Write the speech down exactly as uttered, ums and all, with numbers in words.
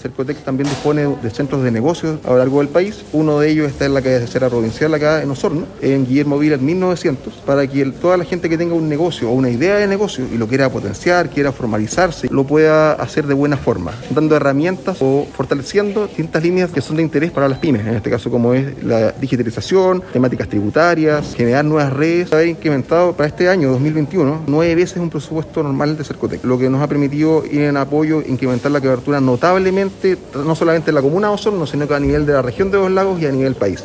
Cercotec también dispone de centros de negocios a lo largo del país. Uno de ellos está en la cabecera provincial acá en Osorno, en Guillermo Vilas mil novecientos, para que el, toda la gente que tenga un negocio o una idea de negocio y lo quiera potenciar, quiera formalizarse, lo pueda hacer de buena forma, dando herramientas o fortaleciendo distintas líneas que son de interés para las pymes, en este caso como es la digitalización, temáticas tributarias, generar nuevas redes. Haber incrementado para este año dos mil veintiuno nueve veces un presupuesto normal de Cercotec, lo que nos ha permitido ir en apoyo, incrementar la cobertura notablemente, no solamente en la comuna de Osorno, sino que a nivel de la región de Los Lagos y a nivel país.